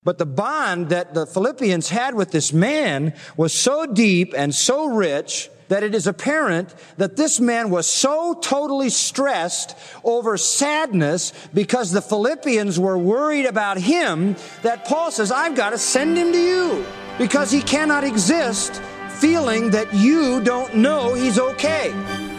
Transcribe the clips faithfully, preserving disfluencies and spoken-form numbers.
But the bond that the Philippians had with this man was so deep and so rich that it is apparent that this man was so totally stressed over sadness because the Philippians were worried about him that Paul says, I've got to send him to you because he cannot exist feeling that you don't know he's okay.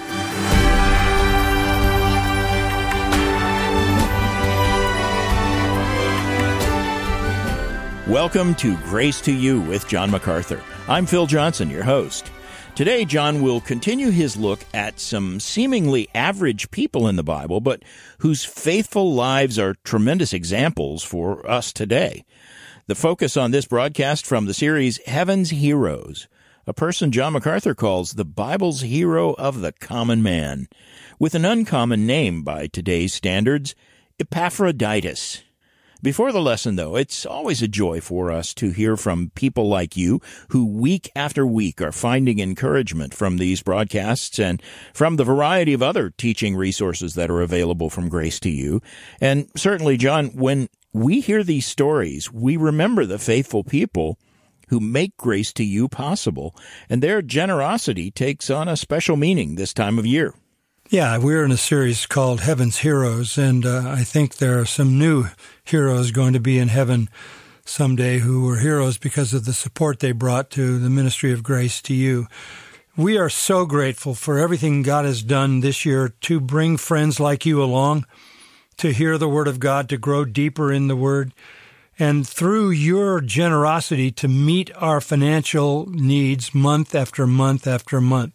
Welcome to Grace to You with John MacArthur. I'm Phil Johnson, your host. Today, John will continue his look at some seemingly average people in the Bible, but whose faithful lives are tremendous examples for us today. The focus on this broadcast from the series Heaven's Heroes, a person John MacArthur calls the Bible's hero of the common man, with an uncommon name by today's standards, Epaphroditus. Before the lesson, though, it's always a joy for us to hear from people like you who week after week are finding encouragement from these broadcasts and from the variety of other teaching resources that are available from Grace to You. And certainly, John, when we hear these stories, we remember the faithful people who make Grace to You possible, and their generosity takes on a special meaning this time of year. Yeah, we're in a series called Heaven's Heroes, and uh, I think there are some new heroes going to be in heaven someday who were heroes because of the support they brought to the ministry of Grace to You. We are so grateful for everything God has done this year to bring friends like you along, to hear the Word of God, to grow deeper in the Word, and through your generosity to meet our financial needs month after month after month.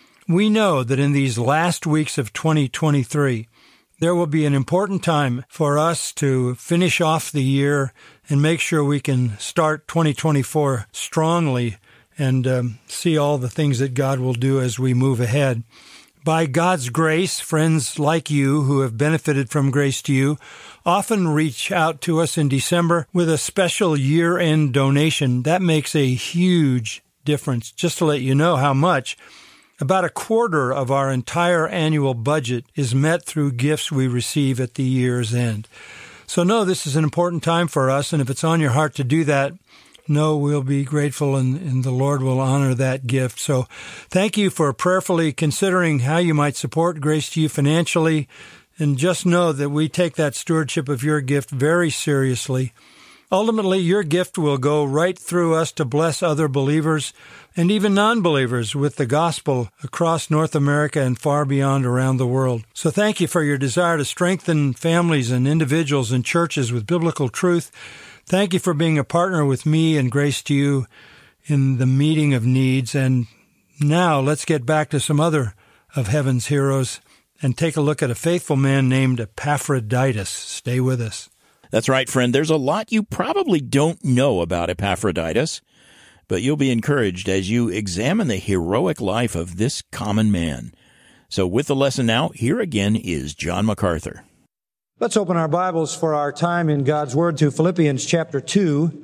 We know that in these last weeks of twenty twenty-three, there will be an important time for us to finish off the year and make sure we can start twenty twenty-four strongly and um, see all the things that God will do as we move ahead. By God's grace, friends like you who have benefited from Grace to You often reach out to us in December with a special year-end donation. That makes a huge difference. Just to let you know how much, about a quarter of our entire annual budget is met through gifts we receive at the year's end. So know this is an important time for us, and if it's on your heart to do that, know we'll be grateful and, and the Lord will honor that gift. So thank you for prayerfully considering how you might support Grace to You financially, and just know that we take that stewardship of your gift very seriously. Ultimately, your gift will go right through us to bless other believers and even non-believers with the gospel across North America and far beyond around the world. So thank you for your desire to strengthen families and individuals and churches with biblical truth. Thank you for being a partner with me and Grace to You in the meeting of needs. And now let's get back to some other of heaven's heroes and take a look at a faithful man named Epaphroditus. Stay with us. That's right, friend. There's a lot you probably don't know about Epaphroditus, but you'll be encouraged as you examine the heroic life of this common man. So with the lesson now, here again is John MacArthur. Let's open our Bibles for our time in God's Word to Philippians chapter two.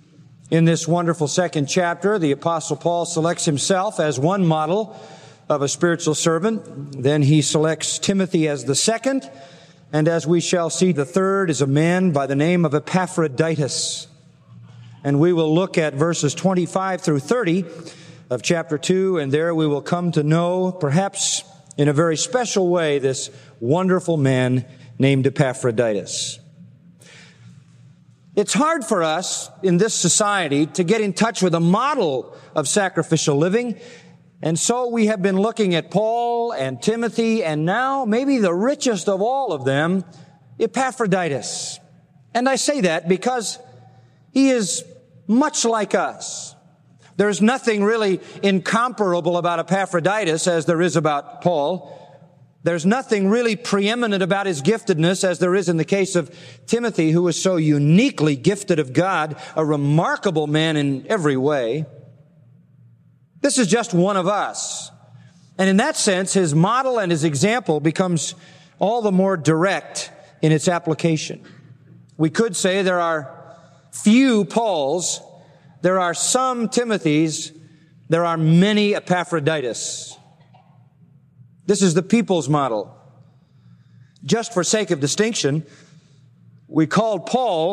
In this wonderful second chapter, the Apostle Paul selects himself as one model of a spiritual servant. Then he selects Timothy as the second. And as we shall see, the third is a man by the name of Epaphroditus. And we will look at verses twenty-five through thirty of chapter two, and there we will come to know, perhaps in a very special way, this wonderful man named Epaphroditus. It's hard for us in this society to get in touch with a model of sacrificial living. And so we have been looking at Paul and Timothy, and now maybe the richest of all of them, Epaphroditus. And I say that because he is much like us. There's nothing really incomparable about Epaphroditus as there is about Paul. There's nothing really preeminent about his giftedness as there is in the case of Timothy, who is so uniquely gifted of God, a remarkable man in every way. This is just one of us. And in that sense, his model and his example becomes all the more direct in its application. We could say there are few Pauls, there are some Timothys, there are many Epaphroditus. This is the people's model. Just for sake of distinction, we called Paul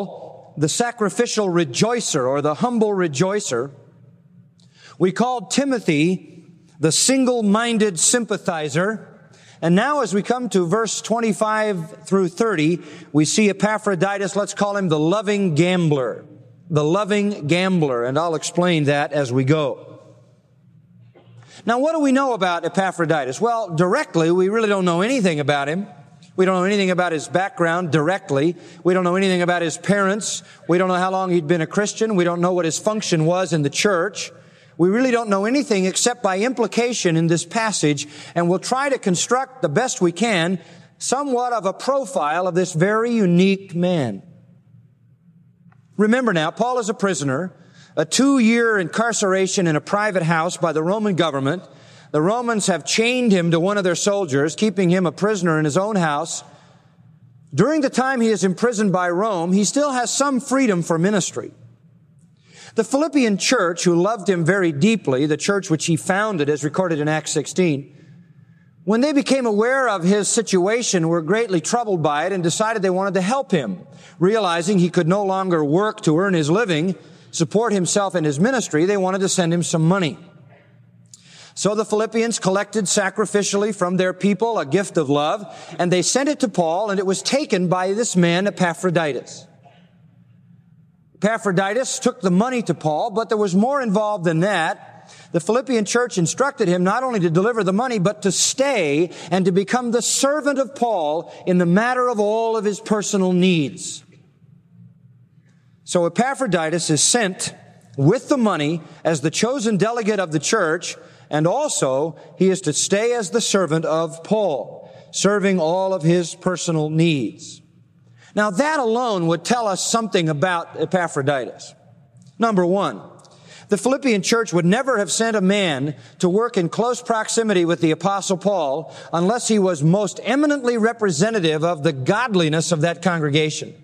the sacrificial rejoicer or the humble rejoicer. We called Timothy the single-minded sympathizer. And now as we come to verse twenty-five through thirty, we see Epaphroditus, let's call him the loving gambler. The loving gambler, and I'll explain that as we go. Now, what do we know about Epaphroditus? Well, directly, we really don't know anything about him. We don't know anything about his background directly. We don't know anything about his parents. We don't know how long he'd been a Christian. We don't know what his function was in the church. We really don't know anything except by implication in this passage, and we'll try to construct the best we can somewhat of a profile of this very unique man. Remember now, Paul is a prisoner, a two-year incarceration in a private house by the Roman government. The Romans have chained him to one of their soldiers, keeping him a prisoner in his own house. During the time he is imprisoned by Rome, he still has some freedom for ministry. The Philippian church, who loved him very deeply, the church which he founded as recorded in Acts sixteen, when they became aware of his situation, were greatly troubled by it and decided they wanted to help him. Realizing he could no longer work to earn his living, support himself in his ministry, they wanted to send him some money. So the Philippians collected sacrificially from their people a gift of love, and they sent it to Paul, and it was taken by this man, Epaphroditus. Epaphroditus took the money to Paul, but there was more involved than that. The Philippian church instructed him not only to deliver the money, but to stay and to become the servant of Paul in the matter of all of his personal needs. So Epaphroditus is sent with the money as the chosen delegate of the church, and also he is to stay as the servant of Paul, serving all of his personal needs. Now that alone would tell us something about Epaphroditus. Number one, the Philippian church would never have sent a man to work in close proximity with the Apostle Paul unless he was most eminently representative of the godliness of that congregation.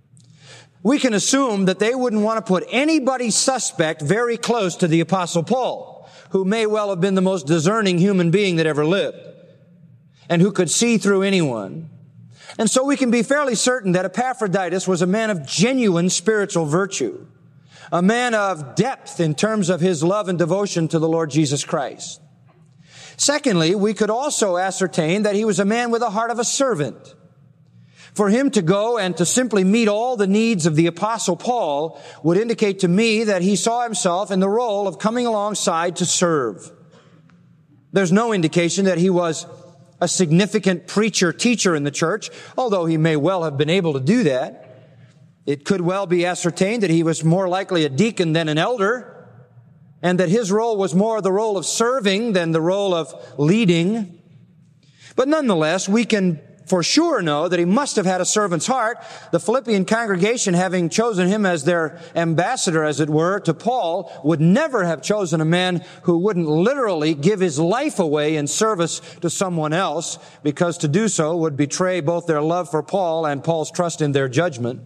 We can assume that they wouldn't want to put anybody suspect very close to the Apostle Paul, who may well have been the most discerning human being that ever lived, and who could see through anyone. And so we can be fairly certain that Epaphroditus was a man of genuine spiritual virtue, a man of depth in terms of his love and devotion to the Lord Jesus Christ. Secondly, we could also ascertain that he was a man with a heart of a servant. For him to go and to simply meet all the needs of the Apostle Paul would indicate to me that he saw himself in the role of coming alongside to serve. There's no indication that he was a significant preacher, teacher in the church, although he may well have been able to do that. It could well be ascertained that he was more likely a deacon than an elder, and that his role was more the role of serving than the role of leading. But nonetheless, we can for sure know that he must have had a servant's heart. The Philippian congregation, having chosen him as their ambassador, as it were, to Paul, would never have chosen a man who wouldn't literally give his life away in service to someone else, because to do so would betray both their love for Paul and Paul's trust in their judgment.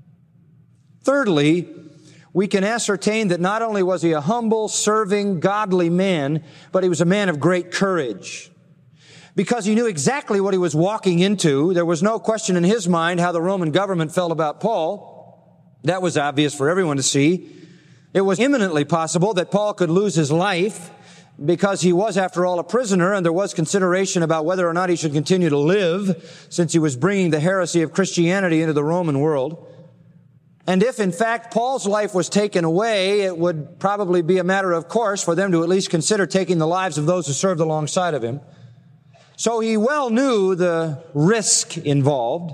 Thirdly, we can ascertain that not only was he a humble, serving, godly man, but he was a man of great courage. Because he knew exactly what he was walking into. There was no question in his mind how the Roman government felt about Paul. That was obvious for everyone to see. It was imminently possible that Paul could lose his life because he was, after all, a prisoner, and there was consideration about whether or not he should continue to live, since he was bringing the heresy of Christianity into the Roman world. And if, in fact, Paul's life was taken away, it would probably be a matter of course for them to at least consider taking the lives of those who served alongside of him. So he well knew the risk involved.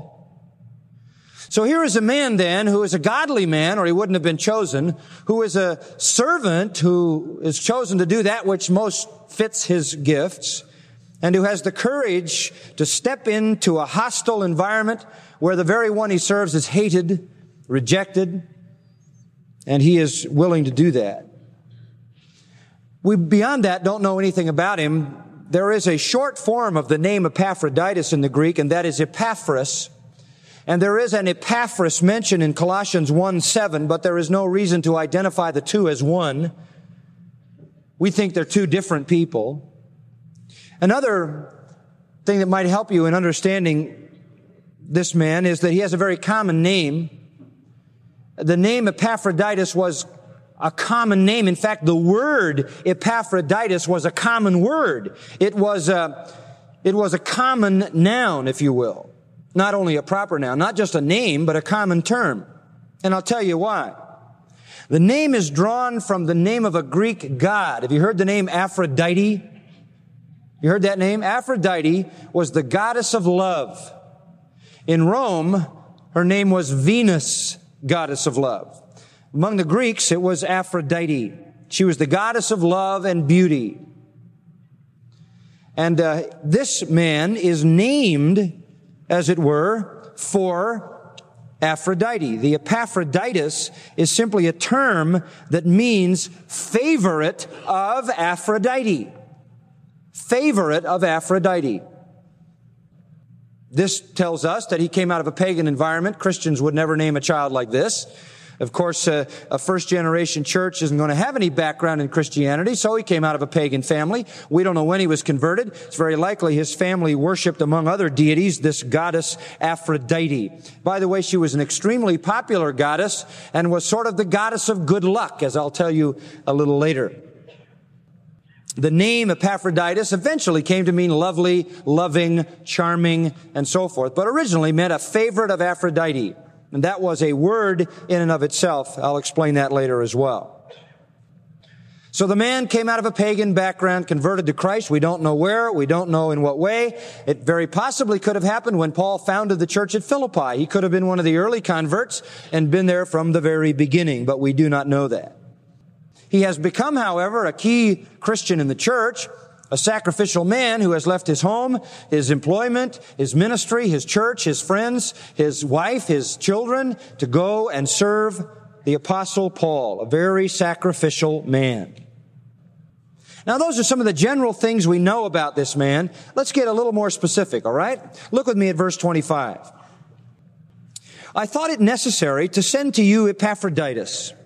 So here is a man then who is a godly man, or he wouldn't have been chosen, who is a servant who is chosen to do that which most fits his gifts, and who has the courage to step into a hostile environment where the very one he serves is hated, rejected, and he is willing to do that. We, beyond that, don't know anything about him. There is a short form of the name Epaphroditus in the Greek, and that is Epaphras. And there is an Epaphras mentioned in Colossians one seven, but there is no reason to identify the two as one. We think they're two different people. Another thing that might help you in understanding this man is that he has a very common name. The name Epaphroditus was a common name. In fact, the word Epaphroditus was a common word. It was a, it was a common noun, if you will. Not only a proper noun, not just a name, but a common term. And I'll tell you why. The name is drawn from the name of a Greek god. Have you heard the name Aphrodite? You heard that name? Aphrodite was the goddess of love. In Rome, her name was Venus, goddess of love. Among the Greeks, it was Aphrodite. She was the goddess of love and beauty. And uh, this man is named, as it were, for Aphrodite. The Epaphroditus is simply a term that means favorite of Aphrodite. Favorite of Aphrodite. This tells us that he came out of a pagan environment. Christians would never name a child like this. Of course, uh, a first-generation church isn't going to have any background in Christianity, so he came out of a pagan family. We don't know when he was converted. It's very likely his family worshipped, among other deities, this goddess Aphrodite. By the way, she was an extremely popular goddess and was sort of the goddess of good luck, as I'll tell you a little later. The name Epaphroditus eventually came to mean lovely, loving, charming, and so forth, but originally meant a favorite of Aphrodite. And that was a word in and of itself. I'll explain that later as well. So the man came out of a pagan background, converted to Christ. We don't know where. We don't know in what way. It very possibly could have happened when Paul founded the church at Philippi. He could have been one of the early converts and been there from the very beginning, but we do not know that. He has become, however, a key Christian in the church, a sacrificial man who has left his home, his employment, his ministry, his church, his friends, his wife, his children, to go and serve the Apostle Paul, a very sacrificial man. Now, those are some of the general things we know about this man. Let's get a little more specific, all right? Look with me at verse twenty-five. I thought it necessary to send to you Epaphroditus,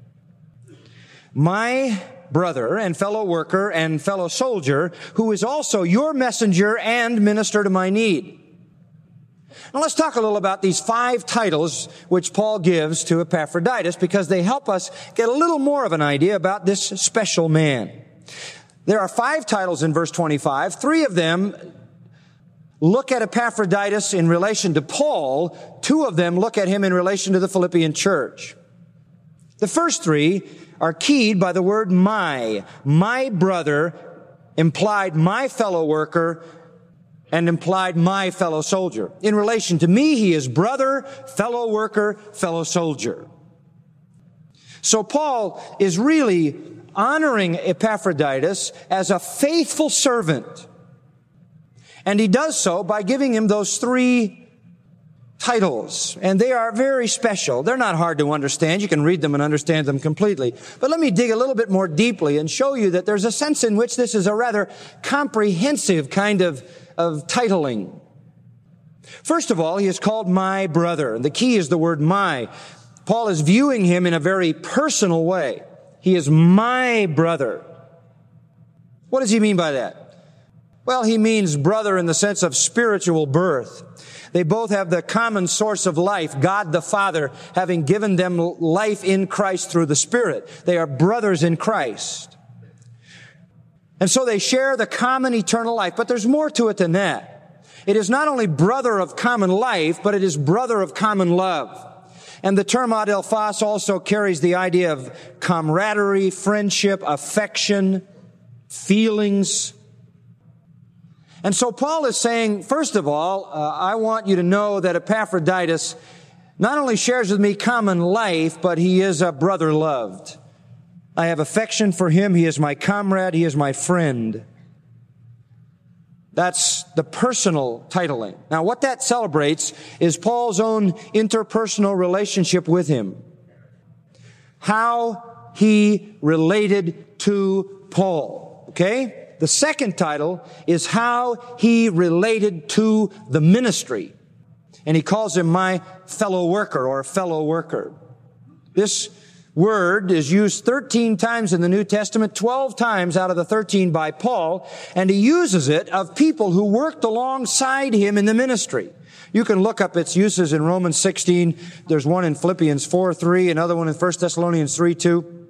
my brother and fellow worker and fellow soldier, who is also your messenger and minister to my need. Now let's talk a little about these five titles which Paul gives to Epaphroditus, because they help us get a little more of an idea about this special man. There are five titles in verse twenty-five. Three of them look at Epaphroditus in relation to Paul. Two of them look at him in relation to the Philippian church. The first three are keyed by the word my. My brother implied my fellow worker and implied my fellow soldier. In relation to me, he is brother, fellow worker, fellow soldier. So Paul is really honoring Epaphroditus as a faithful servant. And he does so by giving him those three titles, and they are very special. They're not hard to understand. You can read them and understand them completely. But let me dig a little bit more deeply and show you that there's a sense in which this is a rather comprehensive kind of, of titling. First of all, he is called my brother, and the key is the word my. Paul is viewing him in a very personal way. He is my brother. What does he mean by that? Well, he means brother in the sense of spiritual birth. They both have the common source of life, God the Father, having given them life in Christ through the Spirit. They are brothers in Christ. And so they share the common eternal life. But there's more to it than that. It is not only brother of common life, but it is brother of common love. And the term adelphos also carries the idea of camaraderie, friendship, affection, feelings. And so Paul is saying, first of all, uh, I want you to know that Epaphroditus not only shares with me common life, but he is a brother loved. I have affection for him. He is my comrade. He is my friend. That's the personal titling. Now, what that celebrates is Paul's own interpersonal relationship with him. How he related to Paul. Okay? The second title is how he related to the ministry. And he calls him my fellow worker or fellow worker. This word is used thirteen times in the New Testament, twelve times out of the thirteen by Paul, and he uses it of people who worked alongside him in the ministry. You can look up its uses in Romans sixteen. There's one in Philippians four three, another one in First Thessalonians three two.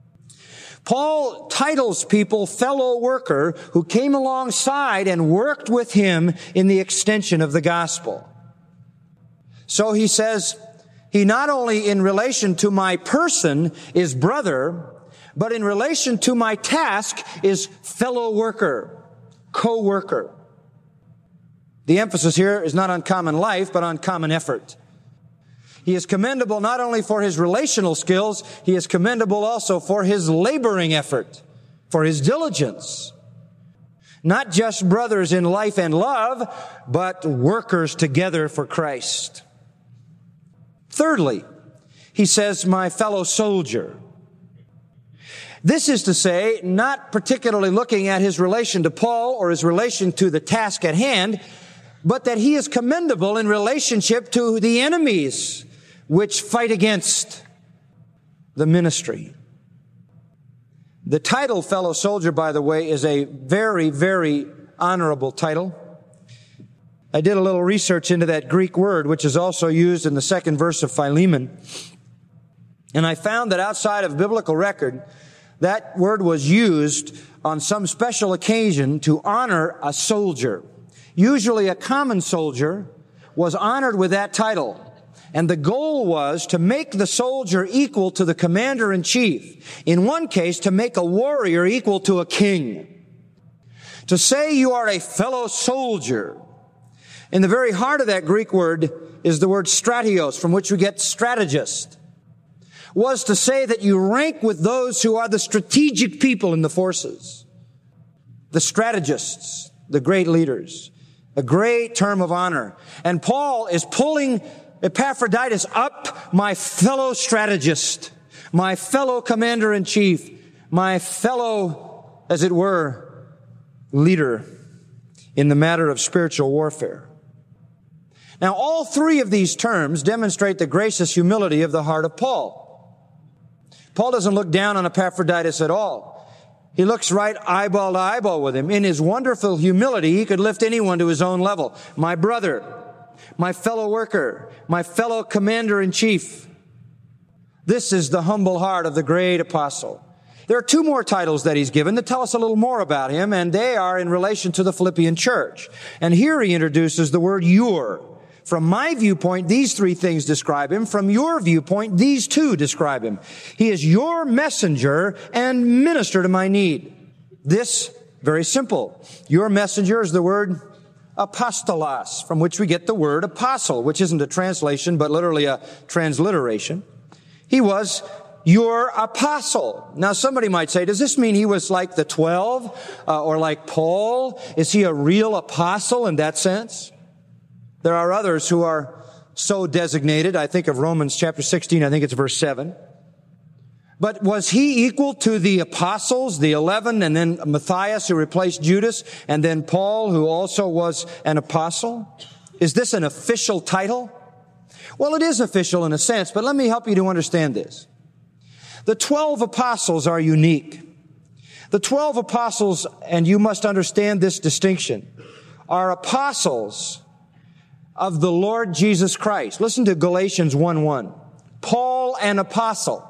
Paul titles people fellow worker who came alongside and worked with him in the extension of the gospel. So he says, he not only in relation to my person is brother, but in relation to my task is fellow worker, co-worker. The emphasis here is not on common life, but on common effort. He is commendable not only for his relational skills, he is commendable also for his laboring effort, for his diligence. Not just brothers in life and love, but workers together for Christ. Thirdly, he says, my fellow soldier. This is to say, not particularly looking at his relation to Paul or his relation to the task at hand, but that he is commendable in relationship to the enemies which fight against the ministry. The title fellow soldier, by the way, is a very, very honorable title. I did a little research into that Greek word, which is also used in the second verse of Philemon. And I found that outside of biblical record, that word was used on some special occasion to honor a soldier. Usually a common soldier was honored with that title. And the goal was to make the soldier equal to the commander-in-chief. In one case, to make a warrior equal to a king. To say you are a fellow soldier. In the very heart of that Greek word is the word stratios, from which we get strategist. Was to say that you rank with those who are the strategic people in the forces. The strategists, the great leaders. A great term of honor. And Paul is pulling Epaphroditus up, my fellow strategist, my fellow commander-in-chief, my fellow, as it were, leader in the matter of spiritual warfare. Now, all three of these terms demonstrate the gracious humility of the heart of Paul. Paul doesn't look down on Epaphroditus at all. He looks right eyeball to eyeball with him. In his wonderful humility, he could lift anyone to his own level. My brother, my fellow worker, my fellow commander-in-chief. This is the humble heart of the great apostle. There are two more titles that he's given that tell us a little more about him, and they are in relation to the Philippian church. And here he introduces the word your. From my viewpoint, these three things describe him. From your viewpoint, these two describe him. He is your messenger and minister to my need. This, very simple. Your messenger is the word apostolos, from which we get the word apostle, which isn't a translation, but literally a transliteration. He was your apostle. Now, somebody might say, does this mean he was like the twelve, uh, or like Paul? Is he a real apostle in that sense? There are others who are so designated. I think of Romans chapter sixteen, I think it's verse seven. But was he equal to the apostles, the eleven, and then Matthias who replaced Judas, and then Paul who also was an apostle? Is this an official title? Well, it is official in a sense, but let me help you to understand this. The twelve apostles are unique. The twelve apostles, and you must understand this distinction, are apostles of the Lord Jesus Christ. Listen to Galatians one one. Paul, an apostle,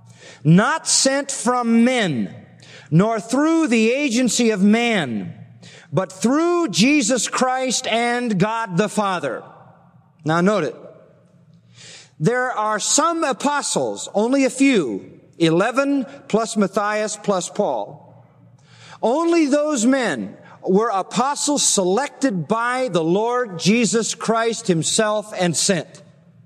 not sent from men, nor through the agency of man, but through Jesus Christ and God the Father. Now note it. There are some apostles, only a few, eleven plus Matthias plus Paul. Only those men were apostles selected by the Lord Jesus Christ himself and sent.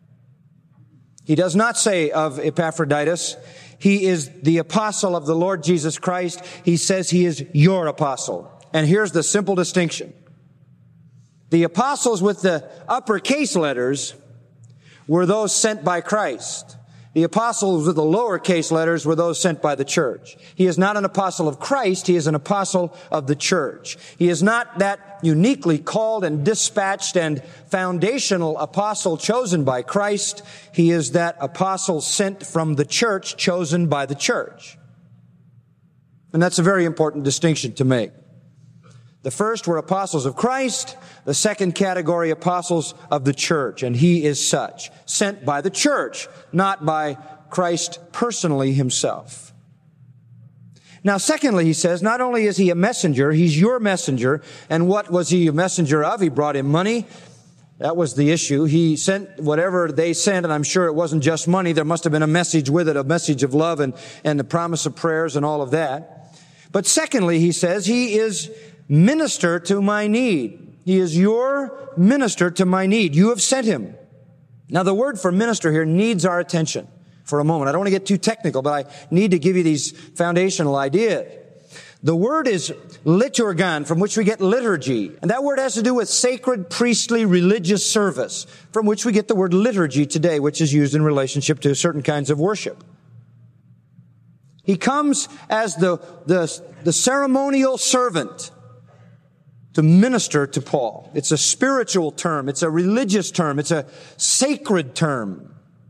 He does not say of Epaphroditus, he is the apostle of the Lord Jesus Christ. He says he is your apostle. And here's the simple distinction. The apostles with the uppercase letters were those sent by Christ. The apostles with the lowercase letters were those sent by the church. He is not an apostle of Christ. He is an apostle of the church. He is not that uniquely called and dispatched and foundational apostle chosen by Christ. He is that apostle sent from the church, chosen by the church. And that's a very important distinction to make. The first were apostles of Christ, the second category, apostles of the church, and he is such, sent by the church, not by Christ personally himself. Now, secondly, he says, not only is he a messenger, he's your messenger. And what was he a messenger of? He brought him money. That was the issue. He sent whatever they sent, and I'm sure it wasn't just money. There must have been a message with it, a message of love and, and the promise of prayers and all of that. But secondly, he says, he is minister to my need. He is your minister to my need. You have sent him. Now, the word for minister here needs our attention for a moment. I don't want to get too technical, but I need to give you these foundational ideas. The word is liturgon, from which we get liturgy. And that word has to do with sacred, priestly, religious service, from which we get the word liturgy today, which is used in relationship to certain kinds of worship. He comes as the, the, the ceremonial servant to minister to Paul. It's a spiritual term. It's a religious term. It's a sacred term.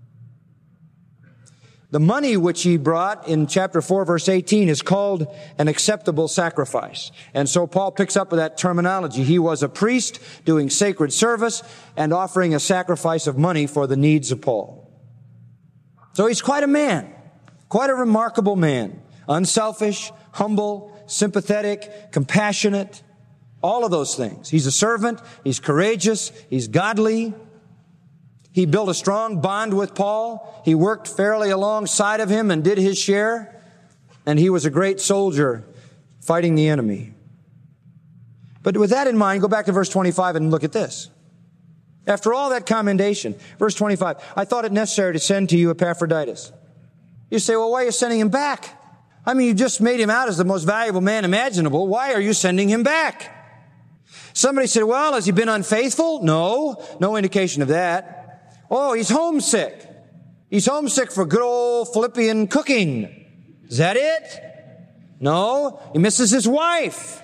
The money which he brought in chapter four, verse eighteen is called an acceptable sacrifice. And so Paul picks up with that terminology. He was a priest doing sacred service and offering a sacrifice of money for the needs of Paul. So he's quite a man, quite a remarkable man. Unselfish, humble, sympathetic, compassionate, all of those things. He's a servant. He's courageous. He's godly. He built a strong bond with Paul. He worked fairly alongside of him and did his share. And he was a great soldier fighting the enemy. But with that in mind, go back to verse twenty-five and look at this. After all that commendation, verse twenty-five, I thought it necessary to send to you Epaphroditus. You say, well, why are you sending him back? I mean, you just made him out as the most valuable man imaginable. Why are you sending him back? Somebody said, well, has he been unfaithful? No, no indication of that. Oh, he's homesick. He's homesick for good old Philippian cooking. Is that it? No. He misses his wife.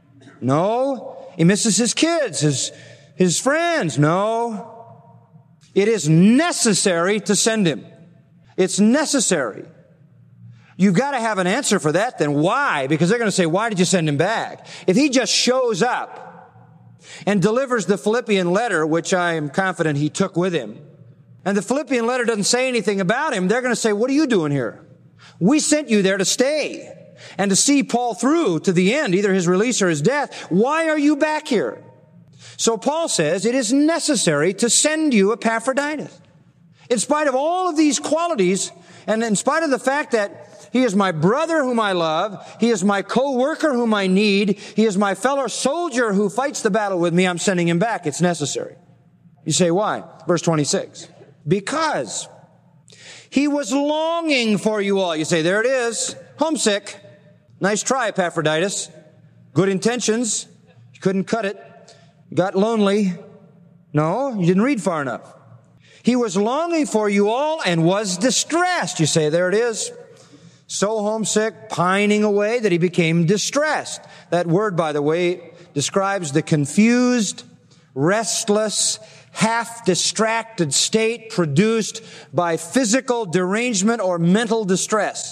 No. He misses his kids, his, his friends. No. It is necessary to send him. It's necessary. You've got to have an answer for that then. Why? Because they're going to say, why did you send him back? If he just shows up and delivers the Philippian letter, which I am confident he took with him, and the Philippian letter doesn't say anything about him, they're going to say, what are you doing here? We sent you there to stay and to see Paul through to the end, either his release or his death. Why are you back here? So Paul says it is necessary to send you Epaphroditus. In spite of all of these qualities, and in spite of the fact that he is my brother whom I love, he is my co-worker whom I need, he is my fellow soldier who fights the battle with me, I'm sending him back. It's necessary. You say, why? Verse twenty-six. Because he was longing for you all. You say, there it is. Homesick. Nice try, Epaphroditus. Good intentions. You couldn't cut it. Got lonely. No, you didn't read far enough. He was longing for you all and was distressed. You say, there it is. So homesick, pining away that he became distressed. That word, by the way, describes the confused, restless, half-distracted state produced by physical derangement or mental distress.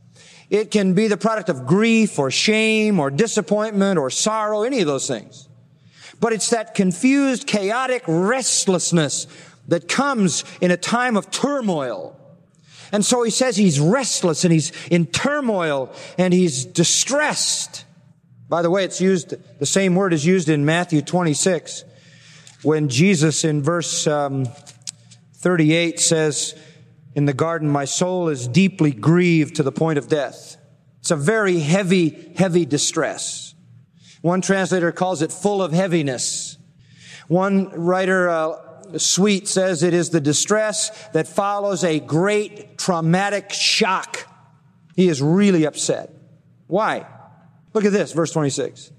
It can be the product of grief or shame or disappointment or sorrow, any of those things. But it's that confused, chaotic restlessness that comes in a time of turmoil. And so he says he's restless and he's in turmoil and he's distressed. By the way, it's used, the same word is used in Matthew twenty-six when Jesus in verse um, thirty-eight says, in the garden, my soul is deeply grieved to the point of death. It's a very heavy, heavy distress. One translator calls it full of heaviness. One writer, uh, Sweet, says it is the distress that follows a great traumatic shock. He is really upset. Why? Look at this, verse twenty-six.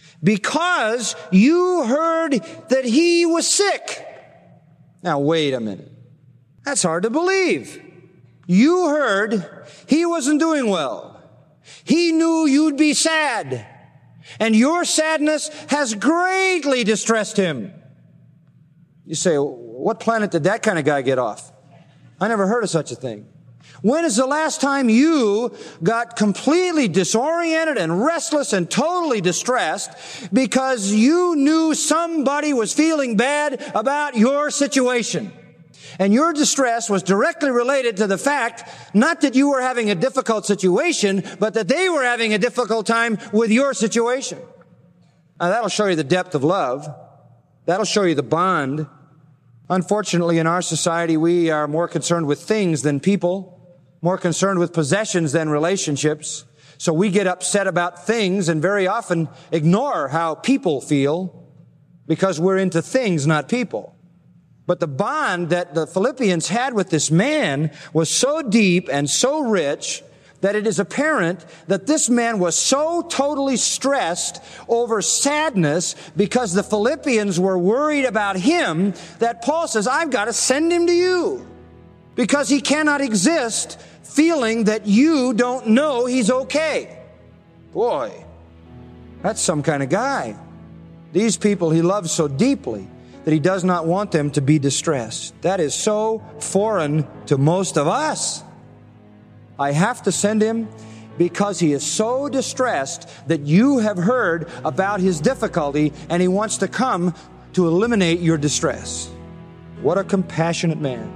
Because you heard that he was sick. Now, wait a minute. That's hard to believe. You heard he wasn't doing well. He knew you'd be sad. And your sadness has greatly distressed him. You say, what planet did that kind of guy get off? I never heard of such a thing. When is the last time you got completely disoriented and restless and totally distressed because you knew somebody was feeling bad about your situation? And your distress was directly related to the fact, not that you were having a difficult situation, but that they were having a difficult time with your situation. Now, that'll show you the depth of love. That'll show you the bond. Unfortunately, in our society, we are more concerned with things than people, more concerned with possessions than relationships. So we get upset about things and very often ignore how people feel because we're into things, not people. But the bond that the Philippians had with this man was so deep and so rich that it is apparent that this man was so totally stressed over sadness because the Philippians were worried about him that Paul says, I've got to send him to you because he cannot exist feeling that you don't know he's okay. Boy, that's some kind of guy. These people he loves so deeply that he does not want them to be distressed. That is so foreign to most of us. I have to send him because he is so distressed that you have heard about his difficulty and he wants to come to eliminate your distress. What a compassionate man.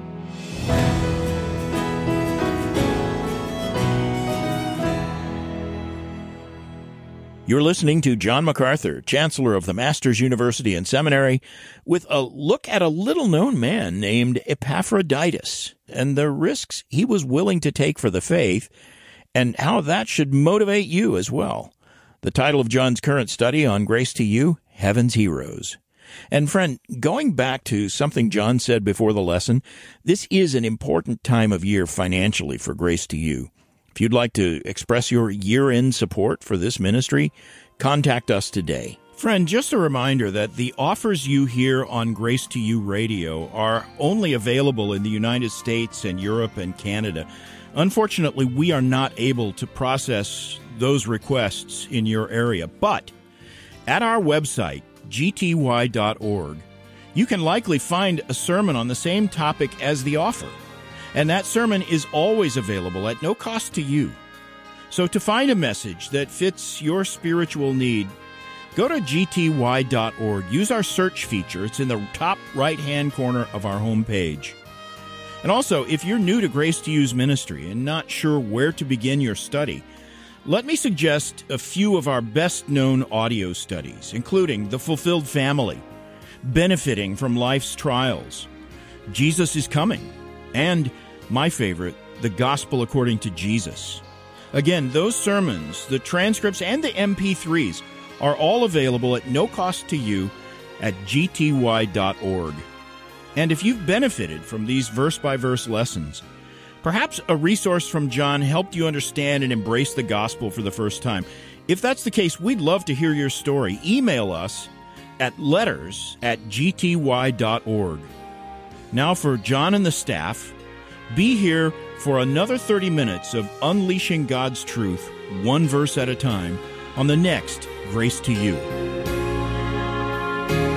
You're listening to John MacArthur, Chancellor of the Masters University and Seminary, with a look at a little-known man named Epaphroditus and the risks he was willing to take for the faith and how that should motivate you as well. The title of John's current study on Grace to You, Heaven's Heroes. And friend, going back to something John said before the lesson, this is an important time of year financially for Grace to You. If you'd like to express your year-end support for this ministry, contact us today. Friend, just a reminder that the offers you hear on Grace to You Radio are only available in the United States and Europe and Canada. Unfortunately, we are not able to process those requests in your area. But at our website, G T Y dot org, you can likely find a sermon on the same topic as the offer. And that sermon is always available at no cost to you. So to find a message that fits your spiritual need, go to G T Y dot org. Use our search feature. It's in the top right-hand corner of our homepage. And also, if you're new to Grace to You's ministry and not sure where to begin your study, let me suggest a few of our best-known audio studies, including The Fulfilled Family, Benefiting from Life's Trials, Jesus is Coming, and my favorite, The Gospel According to Jesus. Again, those sermons, the transcripts, and the M P threes are all available at no cost to you at G T Y dot org. And if you've benefited from these verse-by-verse lessons, perhaps a resource from John helped you understand and embrace the gospel for the first time. If that's the case, we'd love to hear your story. Email us at letters at G T Y dot org. Now for John and the staff, be here for another thirty minutes of unleashing God's truth, one verse at a time, on the next Grace to You.